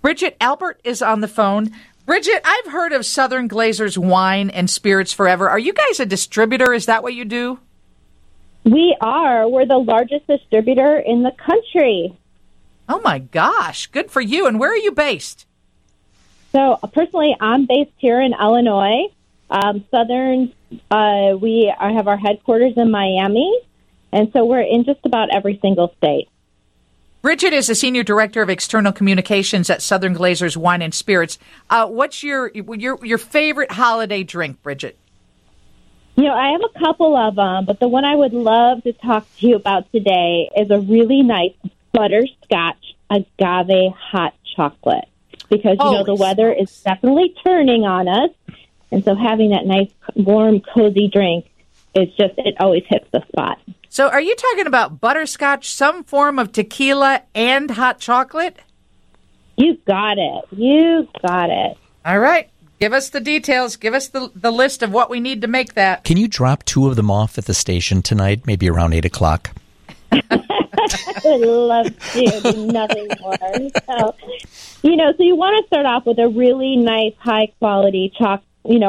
Bridget Albert is on the phone. Bridget, I've heard of Southern Glazer's Wine and Spirits Forever. Are you guys a distributor? Is that what you do? We are. We're the largest distributor in the country. Oh, my gosh. Good for you. And where are you based? So, personally, I'm based here in Illinois. Southern, we have our headquarters in Miami. And so we're in just about every single state. Bridget is the Senior Director of External Communications at Southern Glazer's Wine and Spirits. What's your favorite holiday drink, Bridget? I have a couple of them, but the one I would love to talk to you about today is a really nice butterscotch agave hot chocolate. Because, the weather is definitely turning on us. And so having that nice, warm, cozy drink it always hits the spot. So are you talking about butterscotch, some form of tequila, and hot chocolate? You got it. All right. Give us the details. Give us the list of what we need to make that. Can you drop 2 of them off at the station tonight, maybe around 8 o'clock? I would love to do nothing more. So you want to start off with a really nice, high-quality hot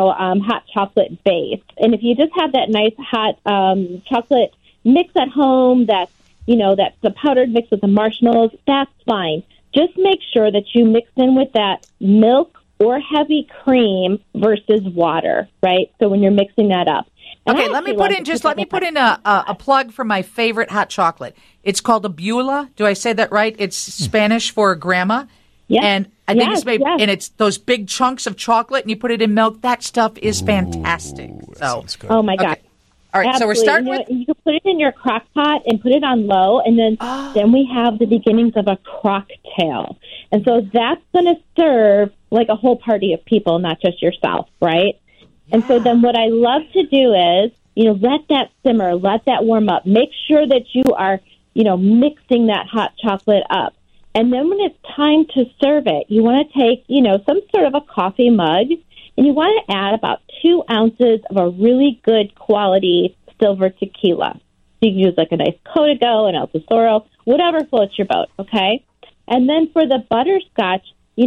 chocolate base. And if you just have that nice hot chocolate mix at home, that's the powdered mix with the marshmallows, that's fine. Just make sure that you mix in with that milk or heavy cream versus water, right? So when you're mixing that up. Okay, let me put in a plug for my favorite hot chocolate. It's called a Beulah. Do I say that right? It's Spanish for grandma. Yes. And I think it's made, and it's those big chunks of chocolate, and you put it in milk. That stuff is fantastic. Sounds good. Oh my God! Okay. All right, Absolutely. So we're starting with. You can put it in your crock pot and put it on low, and then we have the beginnings of a crocktail, and so that's going to serve like a whole party of people, not just yourself, right? Yeah. And so then what I love to do is, let that simmer, let that warm up. Make sure that you are, mixing that hot chocolate up. And then when it's time to serve it, you want to take, some sort of a coffee mug, and you want to add about 2 ounces of a really good quality silver tequila. So you can use like a nice Código, an El Tesoro, whatever floats your boat, okay? And then for the butterscotch,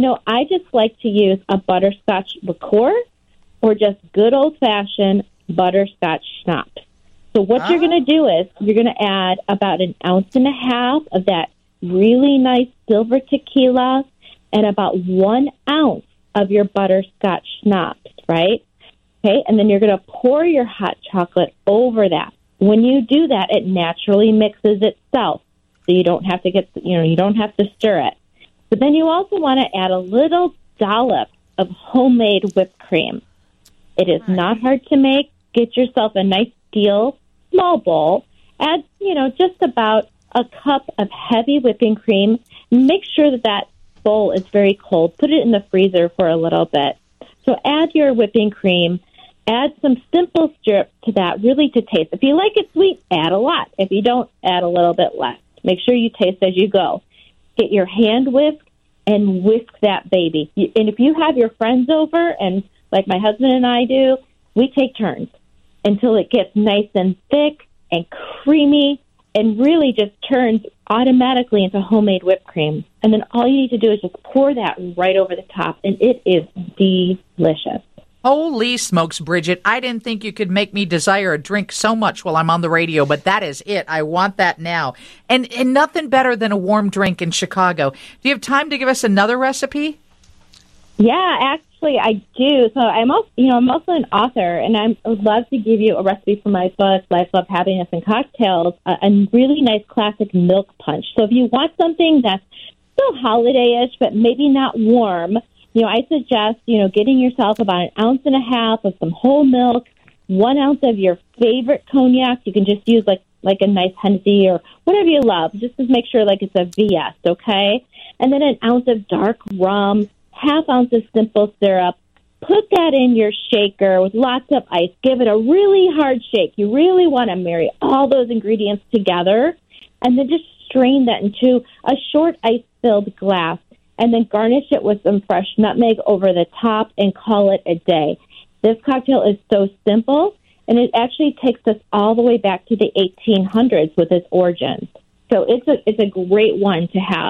I just like to use a butterscotch liqueur or just good old-fashioned butterscotch schnapps. So what you're going to do is you're going to add about 1.5 ounces of that really nice silver tequila and about 1 ounce of your butterscotch schnapps, right? Okay, and then you're going to pour your hot chocolate over that. When you do that, it naturally mixes itself, so you don't have to you don't have to stir it. But then you also want to add a little dollop of homemade whipped cream. It is not hard to make. Get yourself a nice steel small bowl. Add, just about a cup of heavy whipping cream. Make sure that bowl is very cold. Put it in the freezer for a little bit. So add your whipping cream. Add some simple syrup to that, really to taste. If you like it sweet, add a lot. If you don't, add a little bit less. Make sure you taste as you go. Get your hand whisk and whisk that baby. And if you have your friends over, and like my husband and I do, we take turns until it gets nice and thick and creamy and really just turns automatically into homemade whipped cream. And then all you need to do is just pour that right over the top, and it is delicious. Holy smokes, Bridget. I didn't think you could make me desire a drink so much while I'm on the radio, but that is it. I want that now. And nothing better than a warm drink in Chicago. Do you have time to give us another recipe? Yeah, actually, I do. So I'm also an author, and I would love to give you a recipe from my book, Life, Love, Happiness, and Cocktails, a really nice classic milk punch. So if you want something that's still holiday-ish, but maybe not warm, I suggest, getting yourself about 1.5 ounces of some whole milk, 1 ounce of your favorite cognac. You can just use like a nice Hennessy or whatever you love, just to make sure like it's a VS, okay? And then 1 ounce of dark rum, 1/2 ounce of simple syrup. Put that in your shaker with lots of ice. Give it a really hard shake. You really want to marry all those ingredients together, and then just strain that into a short ice-filled glass, and then garnish it with some fresh nutmeg over the top and call it a day. This cocktail is so simple, and it actually takes us all the way back to the 1800s with its origins. So it's a great one to have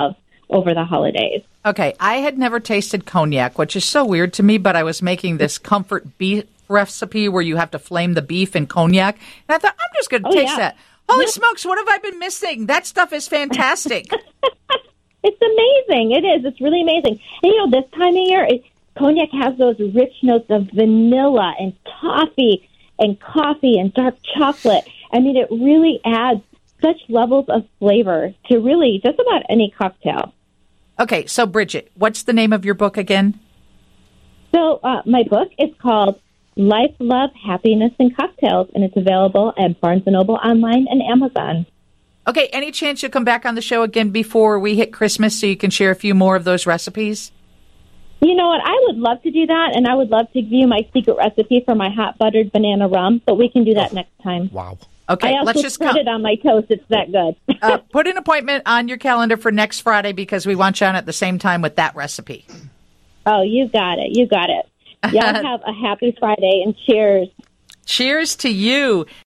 over the holidays. Okay, I had never tasted cognac, which is so weird to me, but I was making this comfort beef recipe where you have to flame the beef in cognac. And I thought, I'm just going to taste that. Holy smokes, what have I been missing? That stuff is fantastic. It's amazing. It is. It's really amazing. And, this time of year, cognac has those rich notes of vanilla and coffee and dark chocolate. I mean, it really adds such levels of flavor to really just about any cocktail. Okay, so Bridget, what's the name of your book again? So my book is called Life, Love, Happiness, and Cocktails, and it's available at Barnes & Noble online and Amazon. Okay, any chance you'll come back on the show again before we hit Christmas so you can share a few more of those recipes? You know what? I would love to do that, and I would love to give you my secret recipe for my hot buttered banana rum, but we can do that next time. Wow. Okay, I also let's just put it on my toast. It's that good. Put an appointment on your calendar for next Friday because we want you on at the same time with that recipe. Oh, you got it. You got it. Y'all have a happy Friday, and cheers. Cheers to you.